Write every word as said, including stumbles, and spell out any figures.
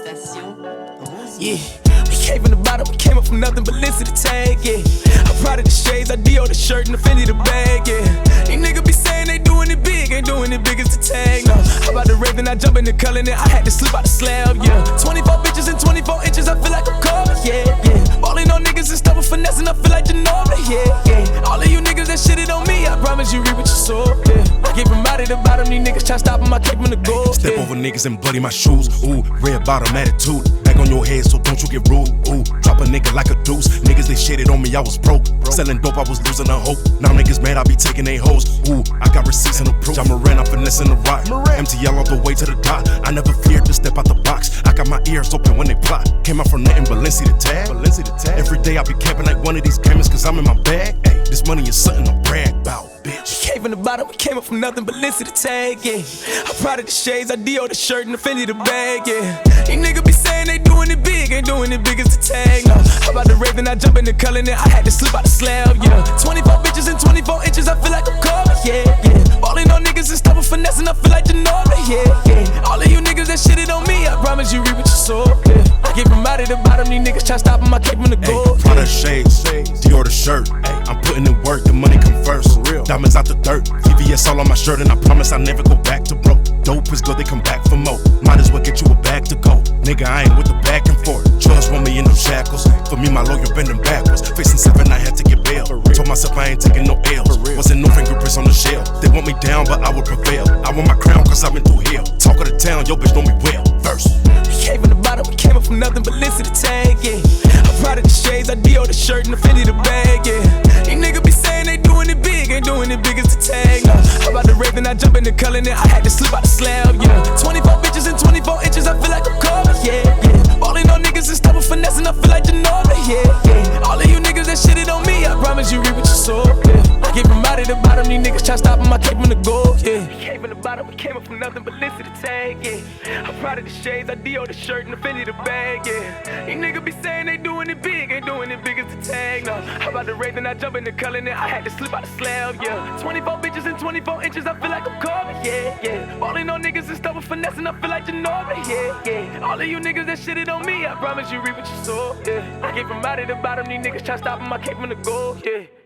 Station Rosier. Yeah, we came from the bottom, we came up from nothing but listen to the tag, yeah. I'm proud of the shades, I D O the shirt and the Fendi the bag, yeah. These niggas be saying they doing it big, ain't doing it big as the tag, no. How about the rave, then I jump in the color, and I had to slip out the slab, yeah. twenty-four bitches and twenty-four inches, I feel like I'm Kobe, yeah, yeah. Ballin' on niggas and stuff with finesse, and I feel like Ginobili, yeah, yeah. All of you niggas that shitted on me, I promise you reap what you sow, yeah. I keep them out of the bottom, these niggas try stop them, I keep them to go, Step yeah. over niggas and bloody my shoes, ooh, red bottom attitude. Back on your head, so don't you get rude, ooh. Drop a nigga like a deuce, niggas they shitted on me, I was broke. Selling dope, I was losing the hope. Now niggas mad, I be taking they hoes, ooh. I got receipts and the proof. I'm Moran, I'm finessing the rock. M T L all the way to the top. I never feared to step out the box. I got my ears open when they plot. Came out from nothing but Balenci the tag. Balenci the tag. Every day I be camping like one of these cameras, cause I'm in my bag. Ay, this money is something to brag about, bitch. Came from the bottom, we came up from nothing but listen to the tag, yeah. I'm proud of the shades, I D O the shirt and the Fendi the bag, yeah. These niggas be saying they doing it big, ain't doing it big as the tag, no. How about the rave, then I jump in the color, and I had to slip out the slab, yeah. twenty-four bitches and twenty-four inches, I feel like I'm Kobe, yeah, yeah. Ballin' on niggas and stuff with finesse, and I feel like Ginobili, yeah, yeah. All of you niggas that shitted on me, I promise you reap what you sow, yeah. I keep them out of the bottom, these niggas try stop them, I keep them to go, Ay, Prada shades, Dior the shirt. Ay, I'm putting in work, the money come first. Diamonds out the dirt, V V S all on my shirt, and I promise I never go back to broke. Dope is good, they come back for more. Might as well get you a bag to go. Nigga, I ain't with the back and forth. Judge want me in them shackles. For me, my lawyer bending backwards. Facing seven, I had to get bail. Told myself I ain't taking no L's. Wasn't no fingerprints on the shell. They want me down, but I will prevail. I want my crown, cause I've been through hell. Talk of the town, yo bitch know me well. First. We came from the bottom, we came up from nothing but listen to the tag, yeah. I'm proud of the shades, I D O the shirt and the Fendi the bag, yeah. These niggas be saying they doing it big, ain't doing it big as the tag, no. How about the rave, then I jump in the color, and I had to slip out the slab, yeah. twenty-four bitches and twenty-four inches, I feel like I'm Kobe, yeah, yeah. Ballin' on niggas and stuff with finesse, and I feel like Ginobili, yeah, yeah. All of you niggas that shitted on me, I promise you reap what you sow, yeah. I keep them out of the bottom, these niggas try stop them, I keep them to go, yeah. We came from the bottom, we came up from nothing but listen to the tag, yeah. I'm proud of the shades, I D O the shirt and the Fendi the bag, yeah. These niggas be saying they doing it big, ain't doing it big as the tag, no. How about the rave, then I jump in the color, and I had to slip out the slab, yeah. twenty-four bitches and twenty-four inches, I feel like I'm Kobe, yeah, yeah. Ballin' on niggas and stuff with finesse, and I feel like Ginobili, yeah, yeah. All of you niggas that shitted on me, I promise you reap what you sow, yeah. I keep them out of the bottom, these niggas try stop them, I keep them to go, yeah.